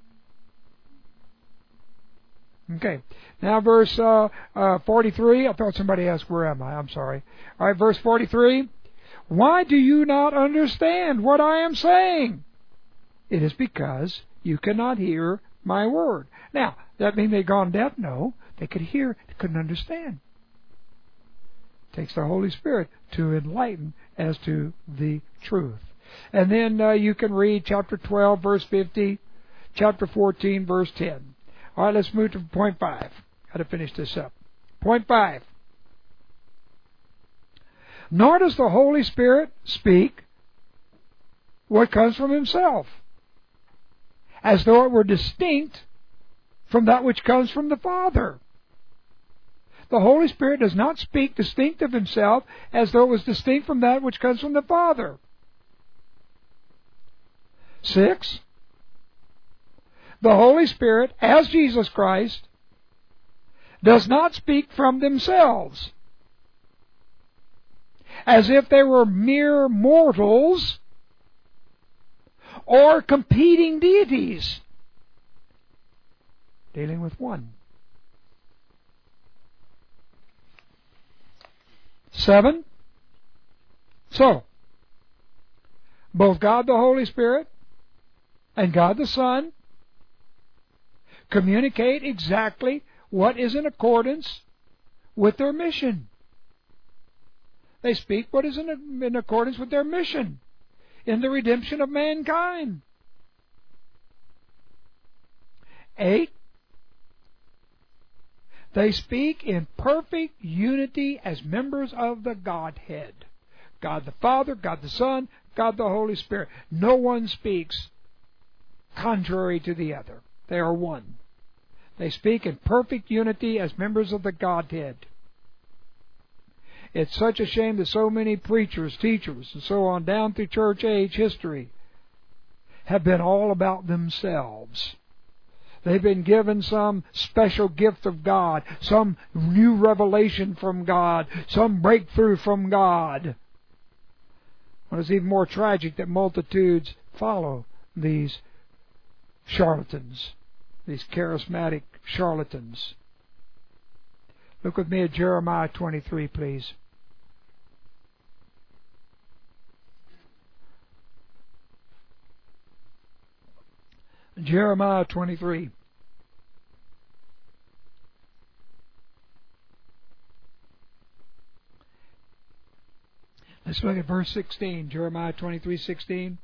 Okay. Now verse 43. I thought somebody asked, where am I? I'm sorry. All right, verse 43. Why do you not understand what I am saying? It is because you cannot hear my word. Now, that mean they gone deaf? No. They could hear, they couldn't understand. It takes the Holy Spirit to enlighten as to the truth. And then you can read chapter 12, verse 50, chapter 14, verse 10. All right, let's move to point 5. Got to finish this up. Point 5. Nor does the Holy Spirit speak what comes from Himself, as though it were distinct from that which comes from the Father. The Holy Spirit does not speak distinct of Himself as though it was distinct from that which comes from the Father. 6. The Holy Spirit, as Jesus Christ, does not speak from themselves, as if they were mere mortals or competing deities, dealing with one. 7. So, both God the Holy Spirit and God the Son communicate exactly what is in accordance with their mission. They speak what is in accordance with their mission in the redemption of mankind. 8. They speak in perfect unity as members of the Godhead. God the Father, God the Son, God the Holy Spirit. No one speaks contrary to the other. They are one. They speak in perfect unity as members of the Godhead. It's such a shame that so many preachers, teachers, and so on down through church age history have been all about themselves. They've been given some special gift of God, some new revelation from God, some breakthrough from God. Well, it's even more tragic that multitudes follow these charlatans, these charismatic charlatans. Look with me at Jeremiah 23, please. Jeremiah 23. Let's look at verse 16. Jeremiah 23:16.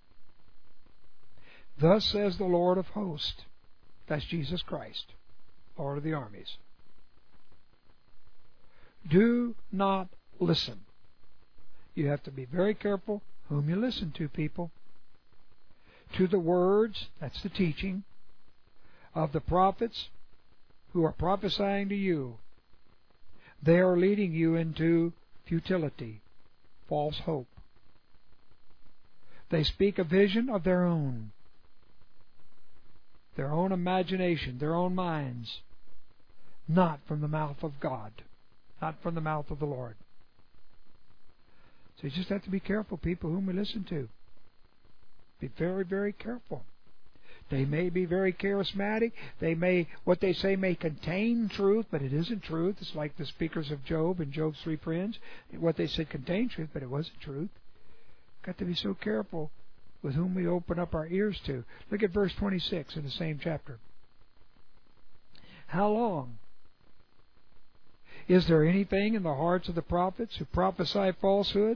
Thus says the Lord of hosts. That's Jesus Christ, Lord of the armies. Do not listen. You have to be very careful whom you listen to, people. To the words, that's the teaching, of the prophets who are prophesying to you. They are leading you into futility, false hope. They speak a vision of their own imagination, their own minds, not from the mouth of God, not from the mouth of the Lord. So you just have to be careful, people, whom we listen to. Be very, very careful. They may be very charismatic. What they say may contain truth, but it isn't truth. It's like the speakers of Job and Job's 3 friends. What they said contained truth, but it wasn't truth. Got to be so careful with whom we open up our ears to. Look at verse 26 in the same chapter. How long? Is there anything in the hearts of the prophets who prophesy falsehood?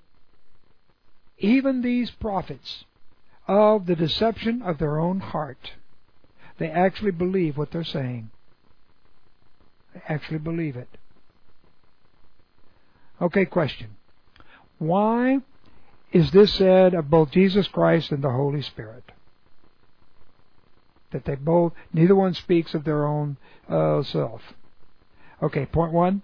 Even these prophets, of the deception of their own heart, they actually believe what they're saying. They actually believe it. Okay, question. Why is this said of both Jesus Christ and the Holy Spirit? That they both, neither one speaks of their own self. Okay, point 1.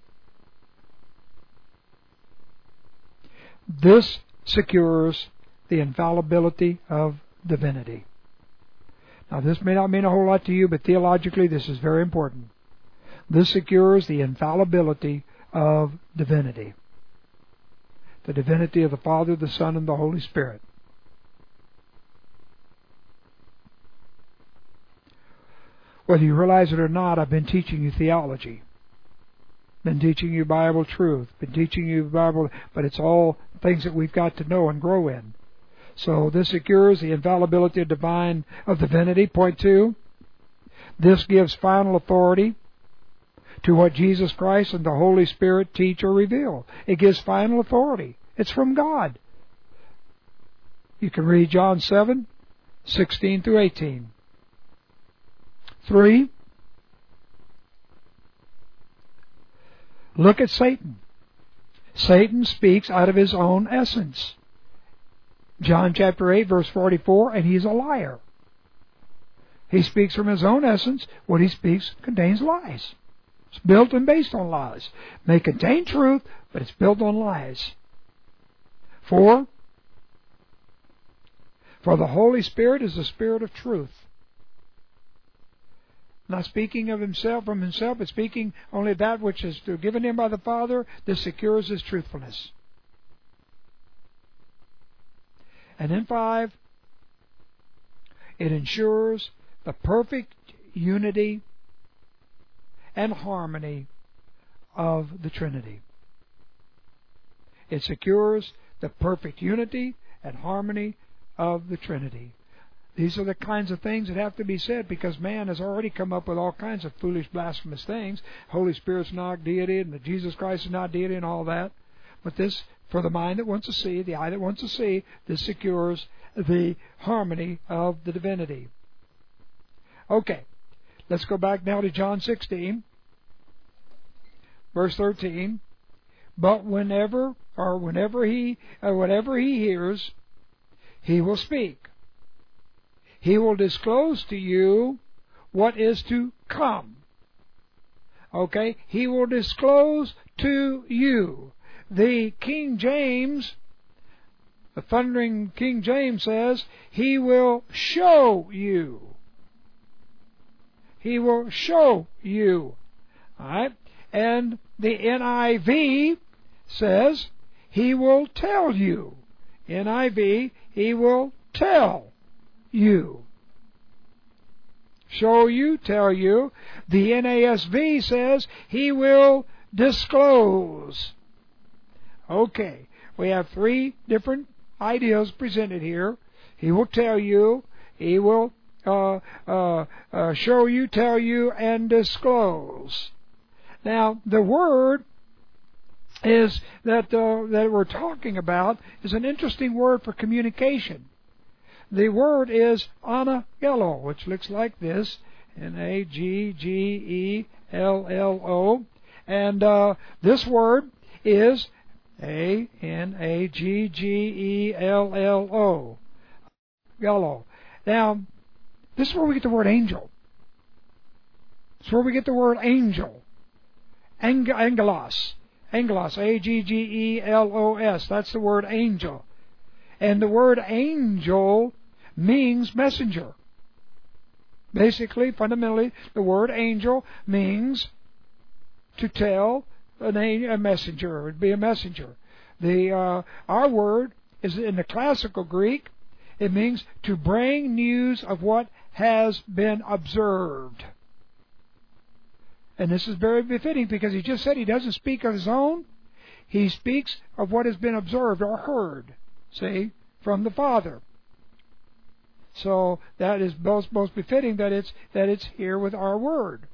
This secures the infallibility of divinity. Now, this may not mean a whole lot to you, but theologically this is very important. This secures the infallibility of divinity. The divinity of the Father, the Son, and the Holy Spirit. Whether you realize it or not, I've been teaching you theology. Been teaching you Bible truth. Been teaching you Bible, but it's all things that we've got to know and grow in. So this secures the infallibility of divinity. Point 2. This gives final authority to what Jesus Christ and the Holy Spirit teach or reveal. It gives final authority. It's from God. You can read John 7:16 through 18. 3. Look at Satan. Satan speaks out of his own essence. John chapter 8, verse 44, and he's a liar. He speaks from his own essence. What he speaks contains lies. It's built and based on lies. It may contain truth, but it's built on lies. 4. For the Holy Spirit is the Spirit of truth. Not speaking of himself from himself, but speaking only that which is given him by the Father. This secures his truthfulness. And then 5, it ensures the perfect unity and harmony of the Trinity. It secures the perfect unity and harmony of the Trinity. These are the kinds of things that have to be said because man has already come up with all kinds of foolish, blasphemous things. Holy Spirit's not deity and that Jesus Christ is not deity and all that. But this, for the mind that wants to see, the eye that wants to see, this secures the harmony of the divinity. Okay, let's go back now to John 16, verse 13. But whenever he hears, he will speak. He will disclose to you what is to come. Okay? He will disclose to you. The King James, the thundering King James says, He will show you. He will show you. Alright? And the NIV says, He will tell you. NIV, He will tell you. Show you, tell you. The NASV says He will disclose. Okay, we have 3 different ideas presented here. He will tell you, He will show you, tell you, and disclose. Now, the word is that we're talking about is an interesting word for communication. The word is anagelo, which looks like this, N-A-G-G-E-L-L-O. And this word is A-N-A-G-G-E-L-L-O. Gallo. Now, this is where we get the word angel. This is where we get the word angel. Angelos. Angelos. A-G-G-E-L-O-S. That's the word angel. And the word angel means messenger. Basically, fundamentally, the word angel means to tell a messenger. It would be a messenger. Our word is in the classical Greek It means to bring news of what has been observed. And this is very befitting because he just said he doesn't speak of his own. He speaks of what has been observed or heard, see, from the Father. So that is most befitting that it's here with our word.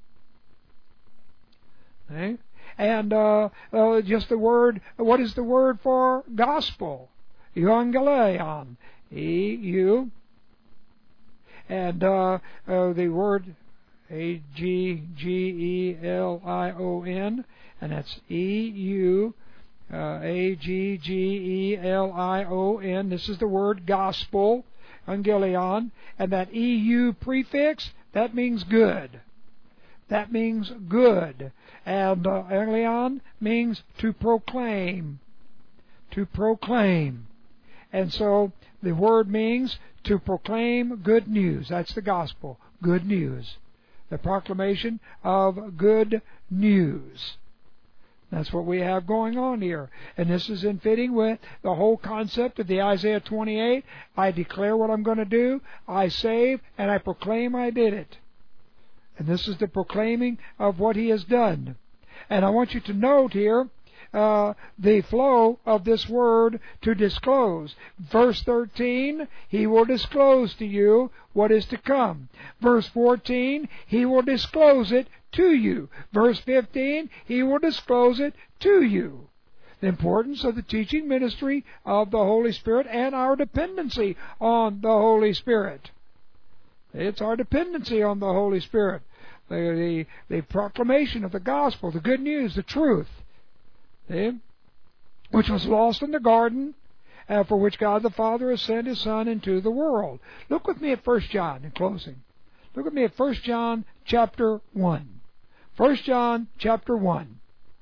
Okay? And just the word, what is the word for gospel? Evangelion. E-U. And the word A-G-G-E-L-I-O-N, and that's E-U. A-G-G-E-L-I-O-N. This is the word gospel, Evangelion. And that E-U prefix, that means good. That means good. And Evangelion means to proclaim. To proclaim. And so the word means to proclaim good news. That's the gospel. Good news. The proclamation of good news. That's what we have going on here. And this is in fitting with the whole concept of the Isaiah 28. I declare what I'm going to do. I save and I proclaim I did it. And this is the proclaiming of what He has done. And I want you to note here the flow of this word to disclose. Verse 13, He will disclose to you what is to come. Verse 14, He will disclose it to you. Verse 15, He will disclose it to you. The importance of the teaching ministry of the Holy Spirit and our dependency on the Holy Spirit. It's our dependency on the Holy Spirit. The proclamation of the gospel, the good news, the truth, which was lost in the garden, for which God the Father has sent His Son into the world. Look with me at 1 John in closing. Look at me at 1 John chapter 1. 1 John chapter 1.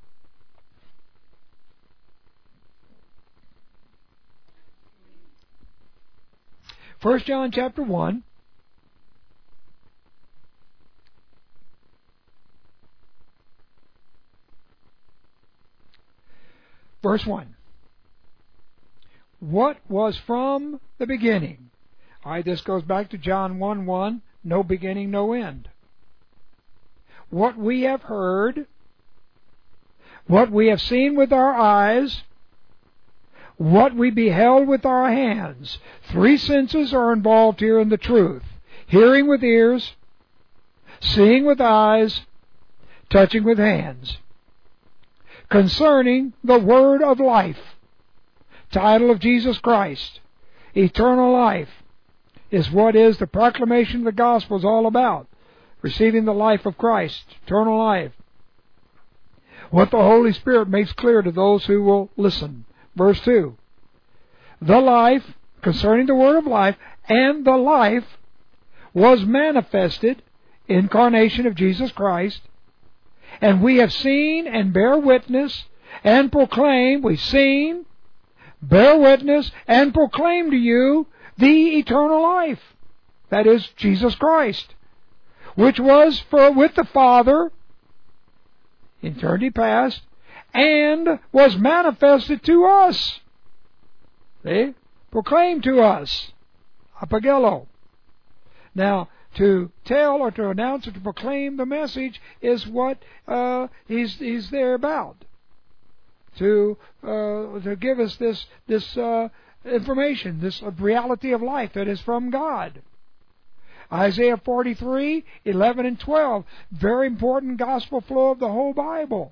First John chapter 1. Verse 1. What was from the beginning? All right, this goes back to John 1:1. No beginning, no end. What we have heard, what we have seen with our eyes, what we beheld with our hands. Three senses are involved here in the truth. Hearing with ears, seeing with eyes, touching with hands. Concerning the word of life, title of Jesus Christ, eternal life, is what is the proclamation of the gospel is all about. Receiving the life of Christ, eternal life. What the Holy Spirit makes clear to those who will listen. Verse 2. The life, concerning the word of life, and the life was manifested, incarnation of Jesus Christ, and we have seen and bear witness and proclaim, we've seen, bear witness and proclaim to you the eternal life. That is Jesus Christ, which was with the Father, eternity past, and was manifested to us. See? Proclaimed to us. Apagelo. Now, to tell or to announce or to proclaim the message is what he's there about. To give us this information, this reality of life that is from God. Isaiah 43, 11 and 12. Very important gospel flow of the whole Bible.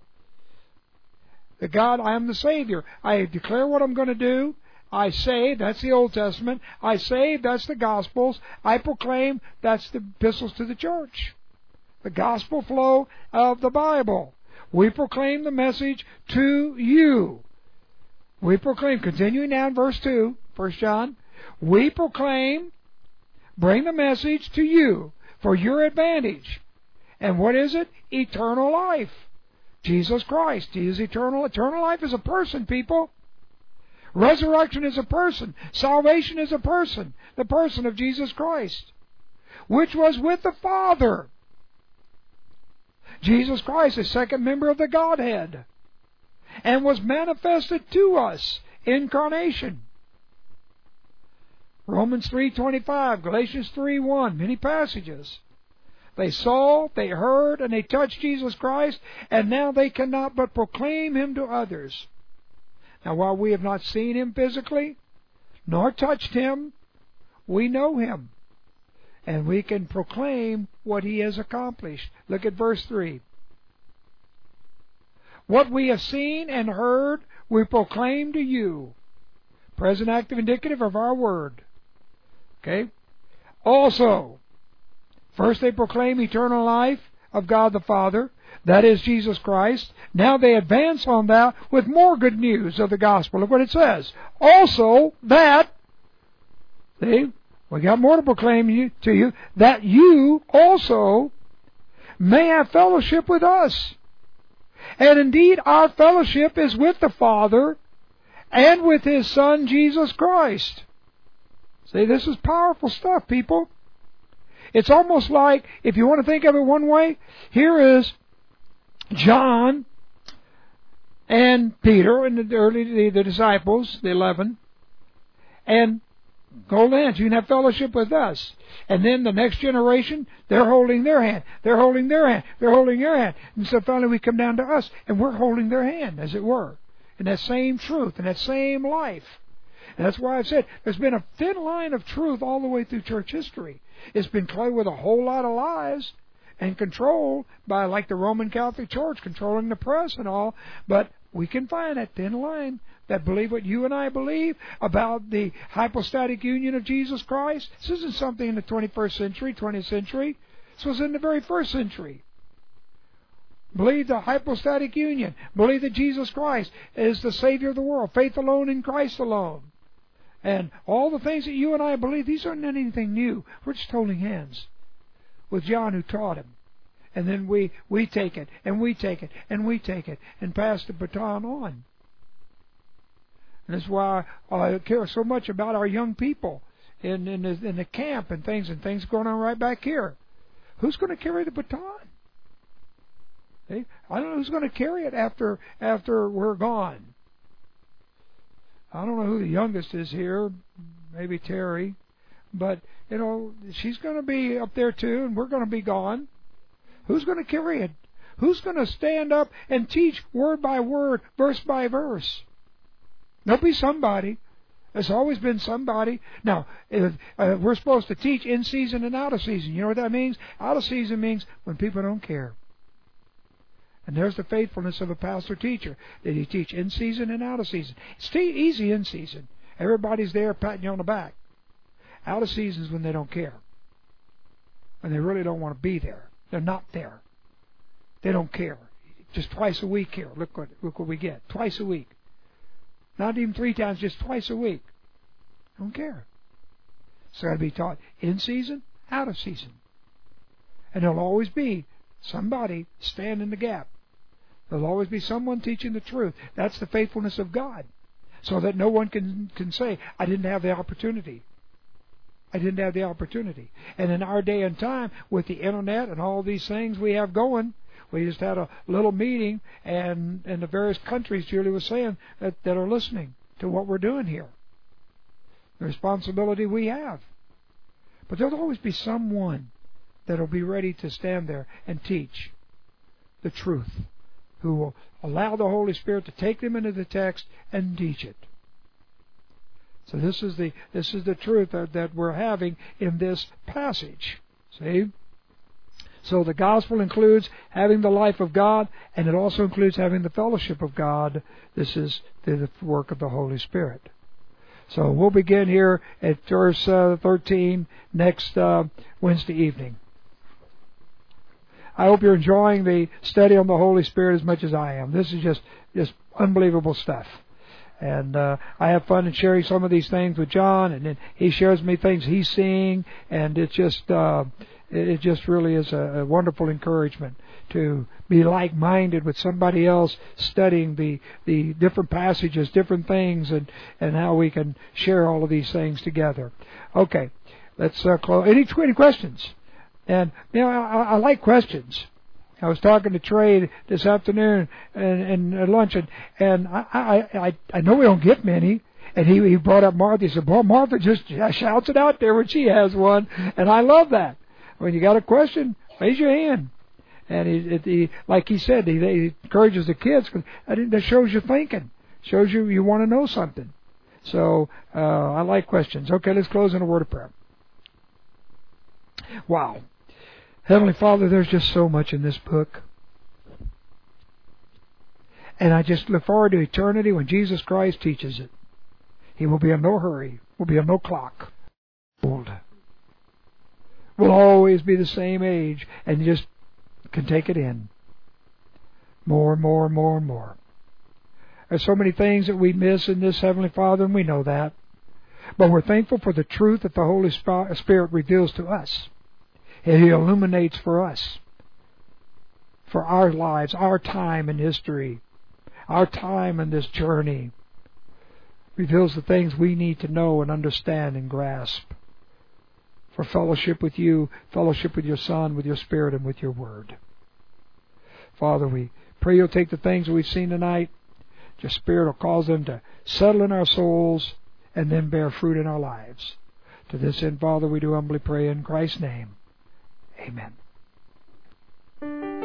That God, I am the Savior. I declare what I'm going to do. I save, that's the Old Testament. I save, that's the Gospels. I proclaim, that's the epistles to the church. The gospel flow of the Bible. We proclaim the message to you. We proclaim, continuing now in verse 2, 1 John, we proclaim, bring the message to you for your advantage. And what is it? Eternal life. Jesus Christ. He is eternal. Eternal life is a person, people. Resurrection is a person. Salvation is a person. The person of Jesus Christ, which was with the Father. Jesus Christ, the second member of the Godhead, and was manifested to us, incarnation. Romans 3:25, Galatians 3:1, many passages. They saw, they heard, and they touched Jesus Christ, and now they cannot but proclaim Him to others. Now, while we have not seen Him physically, nor touched Him, we know Him, and we can proclaim what He has accomplished. Look at verse 3. What we have seen and heard, we proclaim to you. Present active indicative of our word. Okay? Also, first they proclaim eternal life of God the Father, that is Jesus Christ. Now they advance on that with more good news of the gospel. Look what it says. Also that, see, we got more to proclaim to you, that you also may have fellowship with us. And indeed our fellowship is with the Father and with His Son Jesus Christ. See, this is powerful stuff, people. It's almost like, if you want to think of it one way, here is John and Peter and the disciples, the 11, and hold hands. You can have fellowship with us. And then the next generation, they're holding their hand. They're holding their hand. They're holding their hand. And so finally we come down to us, and we're holding their hand, as it were, in that same truth, in that same life. And that's why I've said there's been a thin line of truth all the way through church history. It's been clay with a whole lot of lies and controlled by, like the Roman Catholic Church, controlling the press and all. But we can find that thin line that believe what you and I believe about the hypostatic union of Jesus Christ. This isn't something in the 21st century, 20th century. This was in the very first century. Believe the hypostatic union. Believe that Jesus Christ is the Savior of the world. Faith alone in Christ alone. And all the things that you and I believe, these aren't anything new. We're just holding hands with John who taught him. And then we take it, and we take it, and we take it, and pass the baton on. And that's why I care so much about our young people in the camp and things going on right back here. Who's going to carry the baton? I don't know who's going to carry it after we're gone. I don't know who the youngest is here, maybe Terry, but she's going to be up there too, and we're going to be gone. Who's going to carry it? Who's going to stand up and teach word by word, verse by verse? There'll be somebody. There's always been somebody. Now, we're supposed to teach in season and out of season. You know what that means? Out of season means when people don't care. And there's the faithfulness of a pastor-teacher, that he teach in season and out of season. It's easy in season. Everybody's there patting you on the back. Out of season is when they don't care. When they really don't want to be there. They're not there. They don't care. Just twice a week here. Look what we get. Twice a week. Not even 3 times, just twice a week. Don't care. It's got to be taught in season, out of season. And there'll always be somebody standing in the gap. There'll always be someone teaching the truth. That's the faithfulness of God. So that no one can say, I didn't have the opportunity. I didn't have the opportunity. And in our day and time, with the internet and all these things we have going, we just had a little meeting, and in the various countries, Julie was saying, that are listening to what we're doing here. The responsibility we have. But there'll always be someone that will be ready to stand there and teach the truth, who will allow the Holy Spirit to take them into the text and teach it. So this is the truth that we're having in this passage. See? So the gospel includes having the life of God, and it also includes having the fellowship of God. This is the work of the Holy Spirit. So we'll begin here at verse 13 next Wednesday evening. I hope you're enjoying the study on the Holy Spirit as much as I am. This is just unbelievable stuff. And I have fun in sharing some of these things with John, and then he shares me things he's seeing, and it just really is a wonderful encouragement to be like-minded with somebody else studying the different passages, different things, and how we can share all of these things together. Okay, let's close. Any questions? And I like questions. I was talking to Trey this afternoon and at lunch, and I know we don't get many, And he brought up Martha. He said, well, Martha just shouts it out there when she has one. And I love that. When you got a question, raise your hand. And he like he said, he encourages the kids. That shows you thinking. Shows you want to know something. So I like questions. Okay, let's close in a word of prayer. Wow. Heavenly Father, there's just so much in this book. And I just look forward to eternity when Jesus Christ teaches it. He will be in no hurry. Will be in no clock. Old. Will always be the same age, and you just can take it in. More and more and more and more. There's so many things that we miss in this, Heavenly Father, and we know that. But we're thankful for the truth that the Holy Spirit reveals to us. And He illuminates for us. For our lives, our time in history, our time in this journey. Reveals the things we need to know and understand and grasp. For fellowship with you, fellowship with your Son, with your Spirit, and with your Word. Father, we pray you'll take the things that we've seen tonight. Your Spirit will cause them to settle in our souls and then bear fruit in our lives. To this end, Father, we do humbly pray in Christ's name. Amen.